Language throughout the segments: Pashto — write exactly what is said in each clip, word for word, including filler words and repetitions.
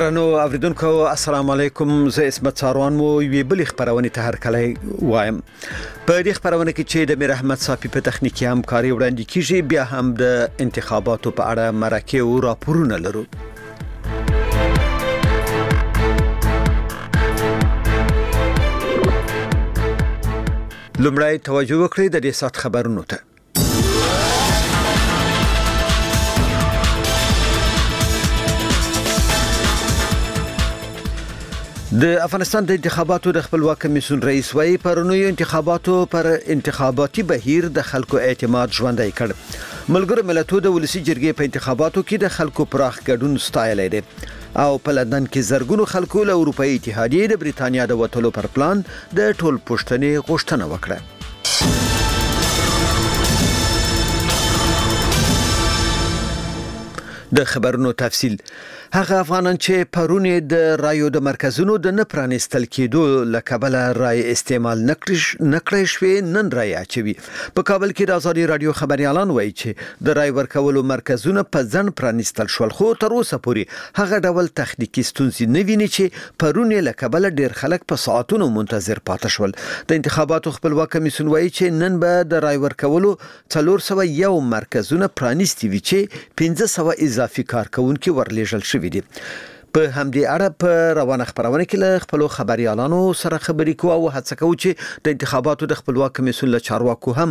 درنو اوریدونکو السلام علیکم، زه اسمت ساروان مو یوې بلې خبرونه ته هرکلی وایم. په دې خبرونه کې چې د میر احمد صافي په تخنیکی همکاري وړاندې کیږي، بیا هم د انتخاباتو په اړه مرکه او راپورونه لرو. لومړی توجه وکړئ د دې سات خبرونو ته. د افغانستان د انتخاباتو د خپلواک کمیسیون رئیس وايي پرونیو انتخاباتو پر انتخاباتي بهیر د خلکو اعتماد ژوندی کړ. ملګرو ملتونو د ولسی جرګې په انتخاباتو کې د خلکو پراخ ګډون ستایلی دی او په لندن کې زرګونو خلکو له اروپאי اتحادیې د بریتانیا د وټلو پر پلان د ټول پښتنې غوښتنه وکړه. د خبرونو تفصیل. هغه افغانان چې پرونی د رایو د مرکزونو د نه پرانستل کېدو لکبل رای استعمال نکړی شوی نن رای اچوي. په کابل کې د ازادي رادیو خبريالان وایي چې د رای ورکولو مرکزونه په ځن پرانستل شول، خو تر اوسه پورې هغه ډول تخنیکی ستونزې نه ویني چې پرونی لکبل ډیر خلک په ساعتونو منتظر پاتې شول. د انتخاباتو خپلواک کمیسیون وایي چې نن به د رای ورکولو څلور سوه یو مرکزونه پرانیستي وي چې پنځه سوه اضافي کارکونکي ورلیږل شوي دي. په همدې اړه په روانه خبرونه کې له خپل خبريالانو سره خبرې کوو او هڅه کوو چې د انتخاباتو د خپلواک کمیسیون له چارواکو هم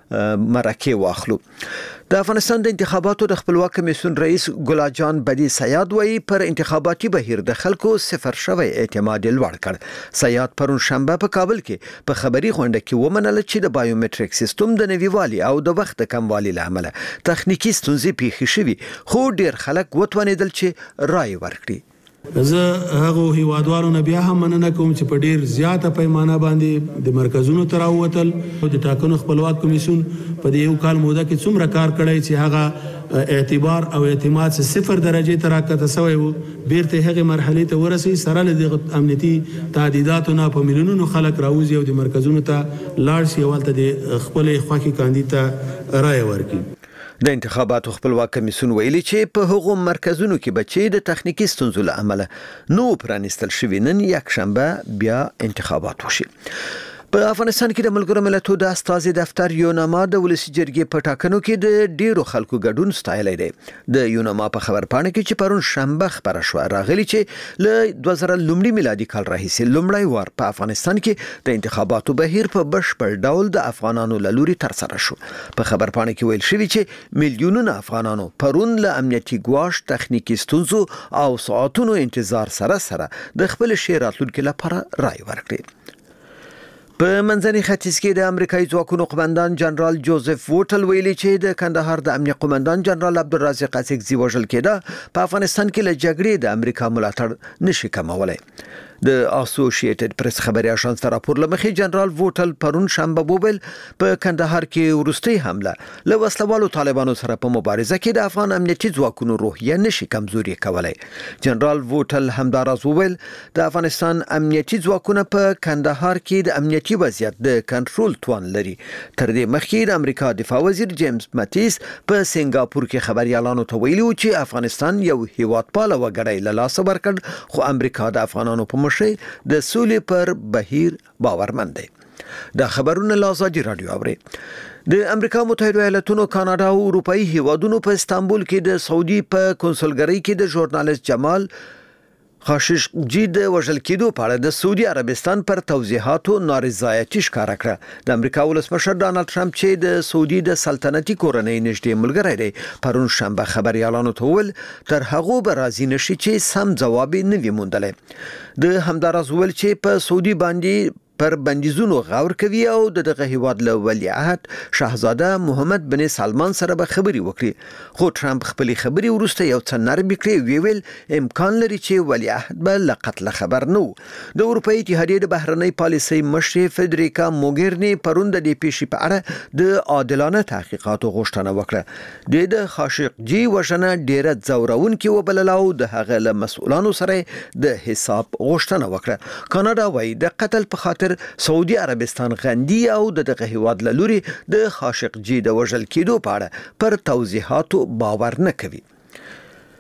مرکه واخلو. د افغانستان د انتخاباتو د خپلواک کمیسیون رئیس ګلا جان بدی سیاد وایي پر انتخاباتي بهیر د خلکو صفر شوی اعتماد لوړ کړ. سیاد پرون شنبه په کابل کې په خبري غونډه کې ومنل چې د بایومټریک سیستم د نویوالي او د وخت کموالي لامل تخنیکی ستونزې پیښې شوي، خو ډیر خلک وتوانیدل چې رای ورکړي. زه هغه هیوادوالو نه بیا هم مننه کوم چې په ډیر زیاته پیمانه باندې د مرکزونو تر اوتل د ټاکنو خپلواک کمیسیون په یو کال موده کې څومره کار کړی چې هغه اعتبار او اعتماد سے صفر درجه تر راکته سوی وو. بیرته هغه مرحله ته ورسي سره له امنیتي تعدیداتو نه په ملیونونو خلک راوځي او د مرکزونو ته لاړ شي او ته د خپل خوخي کاندیدا رائے ورکړي. د انتخاباتو خپلواک کمیسیون ویلي چې په هغو مرکزونو کې بچي د تخنیکی ستونزو له امله نو پرانستل شوی نن یک شنبه بیا انتخابات وشي. په افغانستان کې د ملګرو ملتونو د استازي دفتر یوناما د ولسی جرګې په ټاکنو کې د ډیرو خلکو ګډون ستایلی دی. د یوناما په خبرپاڼه کې چې پرون شنبه خبره شو راغلی چې له دوه زره لومړي میلادي کال راهیسې لومړی وار په افغانستان کې د انتخاباتو بهیر په بشپړ ډول د افغانانو له لوري ترسره شو. په خبرپاڼه کې ویل شوی چې میلیونونه افغانانو پرون له امنیتي ګواښ، تخنیکی ستونزو او ساعتونو انتظار سره سره د خپل شهر راتلونکو لپاره رای ورکړي. په منځني ختیځ کې د امریکایي ځواکونو قومندان جنرال جوزف ووټل ویلي چې د کندهار د امنیه قومندان جنرال عبدالرازق اڅکزي وژل کېده په افغانستان کې له جګړې د امریکا ملاتړ نشي کمولی. د اسوسییټډ پریس خبري اژانس راپور لمخې جنرال ووټل پرون شنبه وویل په کندهار کې وروستۍ حمله له وسلوالو طالبانو سره په مبارزه کې د افغان امنیتي ځواکونو روحیه نشي کمزوري کولای. جنرال ووټل همداراز وویل د افغانستان امنیتي ځواکونه په کندهار کې د امنیتي وضعیت د کنټرول توان لري. تر دې مخکې د امریکا دفاع وزیر جیمز ماتیس په سنگاپور کې خبريالانو ته ویلي و چې افغانستان یو هیوادپاله وګړی له لاسه ورکړ، خو امریکا د افغانانو په مشرۍ د سولې پر بهیر باورمند دی. دا خبرونه له ازادي رادیو اوري. د امریکا متحده ایالاتونو، کاناډا او اروپאי هیوادونو په استانبول کې د سعودي په کنسولګرۍ کې د ژورنالیست جمال خاشقجي د وژل کېدو په اړه د سعودي عربستان پر توضیحاتو نارضایتي ښکاره کړه. د امریکا ولسمشر ډانلډ ټرمپ چې د سعودي د سلطنتي کورنۍ نږدې ملګری دی پرون شنبه خبريالانو ته وویل تر هغو به راضي نشي چې سم ځواب نه وي موندلی. د همداراز ویل چې په سعودي باندې پر بندیزونو غور کوي او دغه هیواد له ولیعهد شاهزاده محمد بن سلمان سره به خبري وکړي. خو ټرمپ خپل خبري ورسته یو څه نرم کړي، ویل امکان لري چې ولیعهد به له قتل خبر نو. د اروپאי اتحادیې د بهرنۍ پالیسۍ مشر فدریکا موګرني پرون د دې پیښې په اړه د عادلانه تحقیقاتو غوښتنه وکړه. د خاشقجي وژنه ډیره ځورونکې وبلله او د هغه له مسؤلانو سره د حساب غوښتنه وکړه. کاناډا وايي د قتل په خاطر سعودي عربستان غندي او دغه هیواد له لوري د خاشقجي د وژل کېدو په اړه پر توضیحاتو باور نه کوي.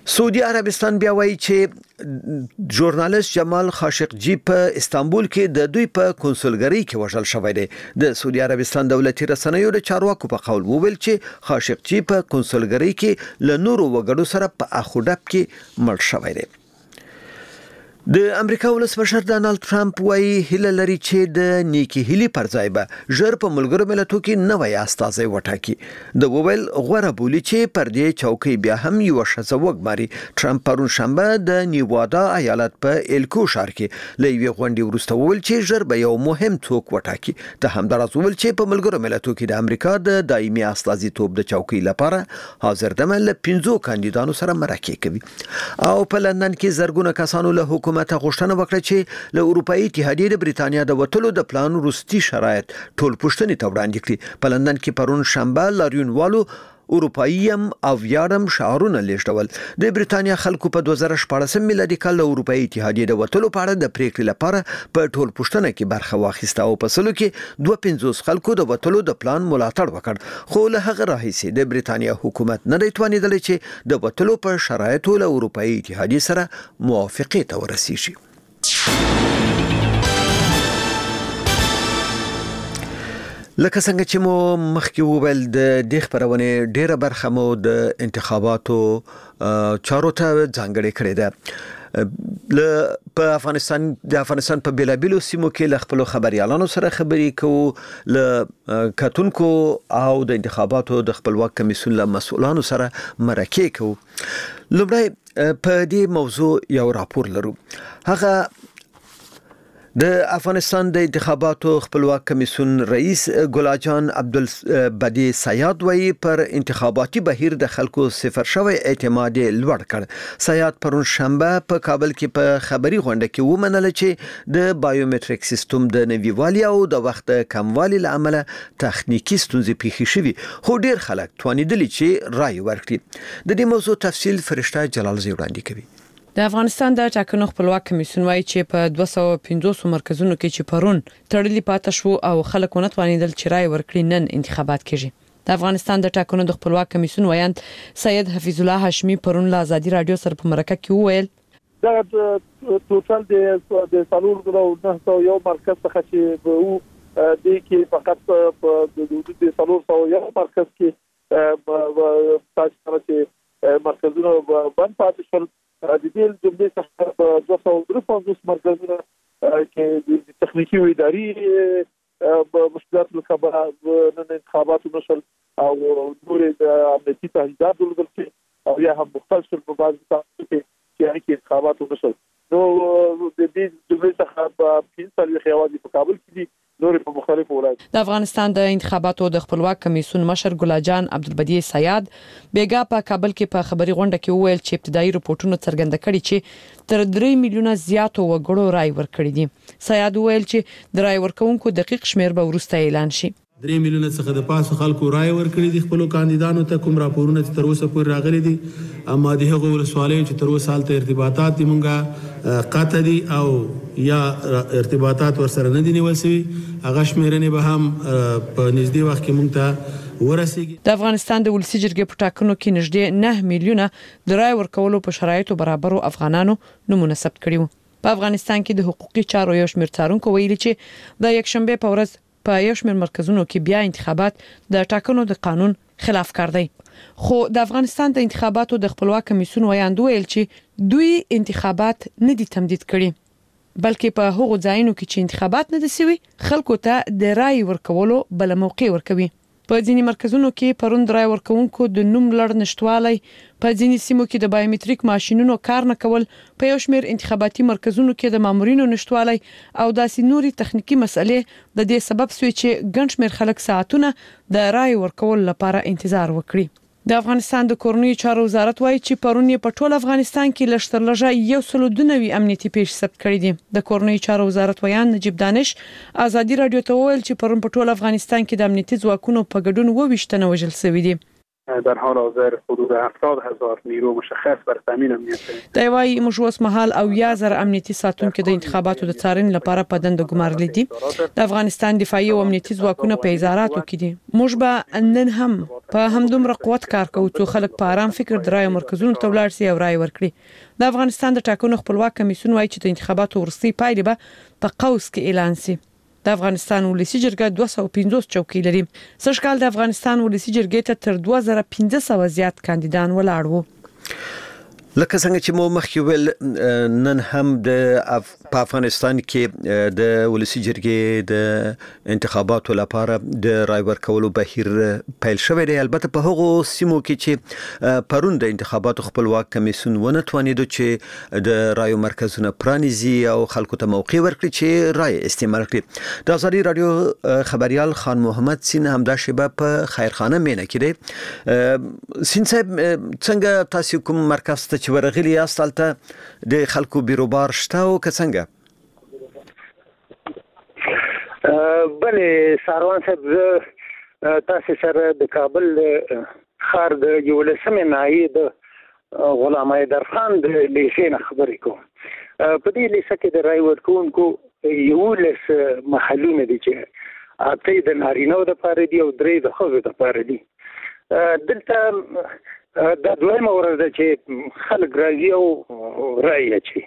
سعودي عربستان بیا وایي چې ژورنالیست جمال خاشقجي په استانبول کې د دوی په کنسولګری کې وژل شوی دی. د سعودي عربستان دولتي رسنیو د چارواکو په قول وویل چې خاشقجي په کنسولګری کې له نورو وګړو سره په اخوډب کې مړ شوی دی. د امریکا ولسمشر ډانلډ ټرمپ وايي هیله لري چې د نیکی هیلي پر ځای به ژر په ملګرو ملتونو کې نوی استازی وټاکي. د وویل غوړه بولی چې پر دې چوکۍ بیا هم یو شخص وګماري. ټرمپ پرون شنبه د نیوادا ایالت په الکو ښار کې لوي غونډې وروسته وویل چې ژر به یو مهم څوک وټاکي. ته همدارس وویل چې په ملګرو ملتونو کې د امریکا د دایمي استازیتوب د چوکۍ لپاره حاضر دمه له پنځو کاندیدانو سره مرکه کوي. او په لندن کې زرګونه کسانو له حکومت حکومت غوښتنه وکړه چې له اروپאי اتحادیې د بریتانیا د وټلو د پلان وروستي شرایط ټول پوښتنې ته وړاندې کړي. په لندن کې پرون شنبه لاریون والو اروپایم او یارم شعارونه لیږدول. د بریتانیا خلکو په دوه زره شپاړس میلادي کال له اروپאי اتحادیې د وټلو په اړه د پریکړې لپاره په ټول پوښتنه کې برخه واخیسته او په سلو کې دوه پنځوس خلکو د وټلو د پلان ملاتړ وکړ. خو له هغه راهیسې د بریتانیا حکومت نه دی توانیدلی چې د وټلو په شرایطو له اروپאי اتحادیې سره موافقې ته ورسیږي. لکه څنګه چې مو مخکې وویل د دې خبرونه ډیره برخه مو د انتخاباتو چارو ته ځانګړې کړې ده. ل په افغانستان د افغانستان په بیلابیلو سیمو کې ل خپل خبريالانو سره خبرې کوو، ل کتونکو او د انتخاباتو د خپلواک کمیسیون له مسؤلانو سره مرکه کوو. لومړی په دې موضوع یو راپور لرو. هغه د افغانستان د انتخاباتو خپلواک کمیسیون رئیس ګلاجان عبدالبدی سیاد وایي پر انتخاباتي بهیر د خلکو صفر شوی اعتماد لوړ کړ. سیاد پرون شنبه په کابل کې په خبري غونډه کې ومنله چې د بایومټریک سیستم د نویوالي او د وخت کموالي لامل تخنیکی ستونزې پیښې شوې، خو ډیر خلک توانیدلی چې رائے ورکړي. د دې موضوع تفصیل فرشته جلال زی وړاندې کوي. د افغانستان د ټاکنو خپلواک کمیسیون وايي چې په دوه سوه پنځوس مرکزونو کې چې پرون تړلي پاتې شو او خلک ونه توانیدل چې رائے ورکړي نن انتخابات کیږي. د افغانستان د ټاکنو د خپلواک کمیسیون وایند سید حفیظ الله هاشمی پرون له ازادي رادیو سره په مرکه کې وویل دا ټوټل د د سالور د نه سو یو مرکز څخه چې وو د کې فقط په د د سالور سو یو مرکز کې تاسو چې مرکزونه باندې پاتې شول. د دې جملې څخه په دوه سوه درې پنځوس مرکزونه کې د تخنیکی او اداري مشکلات لپاره نن انتخابات نشول او نور د امنیتي تهدیدات ولګل او یا هم مختلف په بعض تاسو کې چې انتخابات نشول. نو د دې جملې څخه په پنځه خیوادي په کابل کې دي، نور په مختلفو ولایتونو. د افغانستان د انتخاباتو د خپلواک کمیسیون مشر ګلاجان عبدالبدی سیاد بیګا په کابل کې په خبري غونډه کې وویل چې ابتدایي رپورټونه څرګنده کړي چې تر درې میلیونه زیاتو وګړو رائے ورکړي دي. سیاد وویل چې د رائے ورکونکو دقیق شمیر به وروسته اعلان شي. درې میلیونه څخه د پاسه خلکو رائے ورکړي دي خپل کاندیدانو ته. کوم راپورونه چې تر اوسه پورې راغلي دي اما د هغو ولسوالیو چې تر اوسه حالت ارتباطات دي مونږه قطع دي او یا ارتباطات ورسره نه دي نیول شوي، هغه شمیرنې به هم په نږدې وخت کې مونږ ته ورسیږي. د افغانستان د ولسی جرګې په ټاکنو کې نږدې نه میلیونه د رائے ورکولو په شرایطو برابرو افغانانو نمونه ثبت کړي وو. په افغانستان کې د حقوقي چارو یو شمېر څارونکو ویلي چې د یکشنبه په ورځ په یو شمېر مرکزونو کې بیا انتخابات د ټاکنو د قانون خلاف کار دی. خو د افغانستان د انتخاباتو د خپلواک کمیسیون وایند ویل چې دوی انتخابات نه دي تمدید کړي، بلکې په هغو ځایونو کې چې انتخابات نه دي شوي خلکو ته د رائے ورکولو بل موقع ورکوي. په ځینې مرکزونو کې پرون رائے ورکونکو د نوم لړ نشټوالي، په ځینې سیمو کې د بایومټریک ماشينونو کار نه کول، په یو شمېر انتخاباتي مرکزونو کې د مامورینو نشټوالي او داسې نوري تخنیکی مسلې د دې سبب شوي چې ګڼ شمېر خلک ساعتونه د رائے ورکول لپاره انتظار وکړي. د افغانستان د کورنۍ چارو وزارت وایي چې پرون په ټول افغانستان کې لږ تر لږه یو سل دوه نوي امنیتي پیښې ثبت کړي دي. د کورنۍ چارو وزارت ویان نجیب دانش ازادي رادیو ته وویل چې پرون په ټول افغانستان کې د امنیتي ځواکونو په ګډون اووه ویشت تنه وژل شوي دي. در حال حاضر حدود هفتاد هزار نیرو مشخص بر تامین امنیت دی وايي موږ اوس مهال او یا زر امنیتي ساتونکو د انتخاباتو د څارنې لپاره په دند ګمارل دي. د افغانستان دفاعي او امنیتي ځواکونه په اظهاراتو کې دي. موږ به نن هم په همدومره قوت کار کوو چې خلک په آرام فکر درای مرکزونو ته ولاړ شي او رائے ورکړي. د افغانستان د ټاکنو خپلواک کمیسیون وايي چې د انتخاباتو وروستي پایلې به په قوس کې اعلان شي. د افغانستان ولسی جرګه دوه سوه او پنځوس چوکۍ لري. سږ کال د افغانستان ولسی جرګې ته تر دوه زره پنځه سوه زیات کاندیدان ولاړ وو. لکه څنګه چې مو مخکې ویل نن هم د په افغانستان کې د ولسی جرګې د انتخاباتو لپاره د رای ورکولو بهیر پیل شوی دی. البته په هغو سیمو کې چې پرون د انتخاباتو خپلواک کمیسیون ونه توانیدو چې د رایو مرکزونه پرانیزي او خلکو ته موقع ورکړي چې رای استعمال کړي. د ازادي رادیو خبريال خان محمد سین همدا شبه په خیرخانه مینه کې دی. سین صاحب څنګه تاسو کوم مرکز ته چې ورغلی یاست هلته د خلکو بیروبار شته او که څنګه؟ بله ساروان صاحب زه تاسو سره د کابل ښار د یولسمې ناحیې د غلام حیدرخان د لیسې نه خبرې کوم. په دې لیسه کې د رای ورکوونکو یولس محلونه دي چې اته د نارینه‌و دپاره دي او درې د ښځو دپاره دي. دلته دا دویمه ورځ ده چې خلک راځي او رایې اچوي.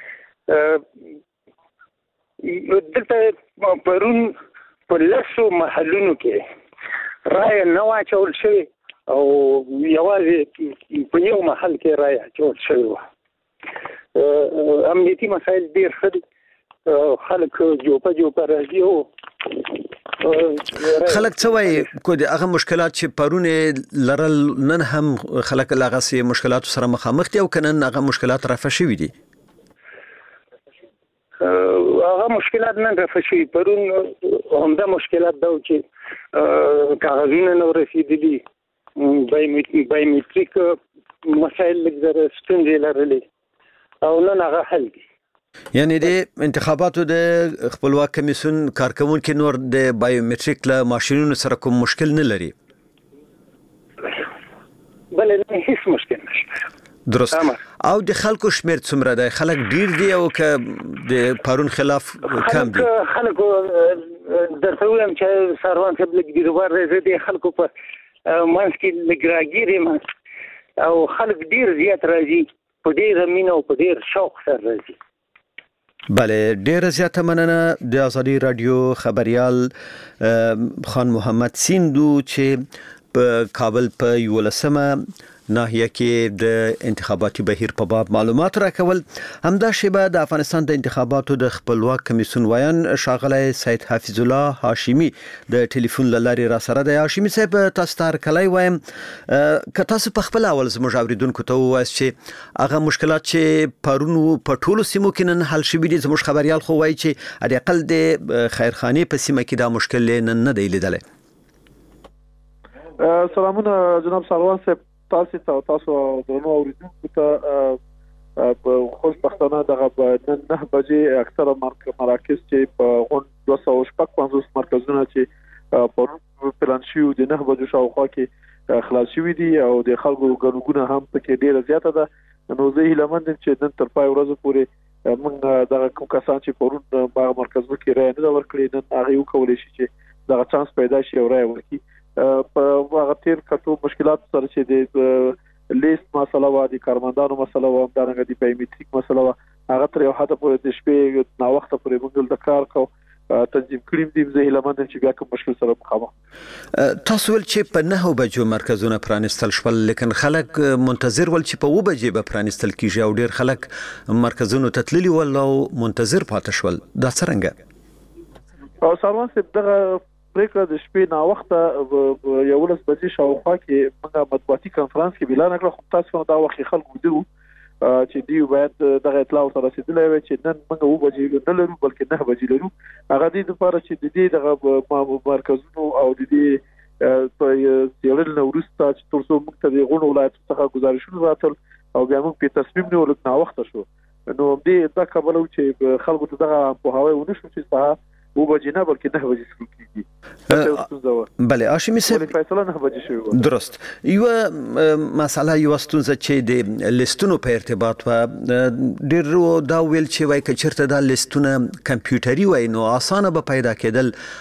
دلته پرون په لسو محلونو کې رایې نه وه اچول شوې او یوازې په یو محل کې رایې اچول شوې وه. امنیتي مسایل ډېر ښه دي. خلک جوپه جوپه راځي او خلک څه وایي کو د هغه مشکلات چې پرون لرل نن هم خلک لاغه سي مشکلات سره مخامخ دي او کنن هغه مشکلات رفع شوي دي؟ هغه مشکلات نن رفع شوي. پرون همدا مشکلات دا چې کاغذونه نه رسیدلي، بایومټریک مسایل لږ زره ستونزې لرلې او نن هغه حل دي. یعنی د انتخاباتو د خپلواک کمیسیون کارکونکو نور د بایومټریک له ماشینونو سره کوم مشکل نه لري؟ بله نه هیڅ مشکل نشته. درست. او د خلکو شمیر څومره دی؟ خلک ډیر دي او که د پرون خلاف کم دي؟ خلکو درته وایم چې ساروان صاحب لږ بیروبار راځي د خلکو په منځ کې لږ راګیر او خلک ډیر زیات راځي په ډیره مینه او په ډیر شوق سره راځي. بله ډیره زیاته مننه. د ازادي رادیو خبريال خان محمد سیندو چې په کابل په یولسمه ناحیه کې د انتخاباتي بهیر په باب معلومات راکول. همدا شیبه د افغانستان د انتخاباتو د خپلواک کمیسیون وایان ښاغلی سید حفیظ الله هاشمی د ټلیفون له لارې را سره دی. هاشمی صاحب تاسو ته هرکلی وایم. که تاسو په خپل اول زموږ اوریدونکو ته ووایاست چې هغه مشکلات چې پرون په ټولو سیمو کې نن حل شوي دي، زموږ خبریال خو وایي چې حداقل د خیرخانې په سیمه کې دا مشکل نن نه دی لیدلی. سلامونه جناب ساروان صاحب، تاسو ته تاسو درنو اوریدونکو ته په خوش پښتانه دغه نن نه بجې اکثره مراکز چې په غون دوه سوه شپږ پنځوس مرکزونه چې په پلان شوي د نه بجو شاوخوا کې خلاص شوي دي او د خلکو ګڼګونه هم پکې ډیره زیاته ده. نو زه هیله مند یم چې نن تر پای ورځې پورې موږ دغه کوم کسان چې پرون په مرکزونو کې رایې نه ورکړي نن هغه وکولای شي چې دغه چانس پیدا شي او رایې ورکړي. په هغه تیر کتو مشکلات سره چې د لیست مسله و، د کارمندانو مسله و، همدارنګه د بایومټریک مسله و، هغه تر یو حده پورې د شپې نا وخته پورې موږ د کار کو تنظیم کړیم دي. زه هیله مند یم چې بیا کوم مشکل سره مخامخ. تاسو ول چې په نهو بجو مرکزونه پرانیستل شول، لیکن خلک منتظر ول چې په و بجې به پرانیستل کیږي او ډیر خلک مرکزونو ته تللي ول او منتظر پاتې شول. دا څنګه؟ او ساروان صاحب دغه پریکړه د شپې نا وخته یولس بجې شاوخوا کې موږ مطبوعاتي کنفرانس کې اعلان کړ. خو تاسو دا وخت خلکو دیو چې دی باید دغه اطلاع سره رسیدلې وي چې نن موږ و بجې نه لرو بلکې نه بجې لرو. هغه د لپاره چې د دې دغه مرکزونو او د دې په یوړل نو ورسته چې تر څو موږ ته د غونډو ولایت څخه گزارشونه راتل او بیا موږ په تصمیم نیول نا وخته شو. نو دې دا کابل چې خلکو ته دغه په هواي ونه شو چې و بجې نه بلکې نه بجې شروع کیږي. بله هاشمي صاحب فیصله نه بجې شوې درست یو مساله یو ستونزه چې د لیستونو په ارتباط و ډېر دا ویل چې وای کچرته دا لیستونه کمپیوټري وای نو اسانه به پیدا کېدل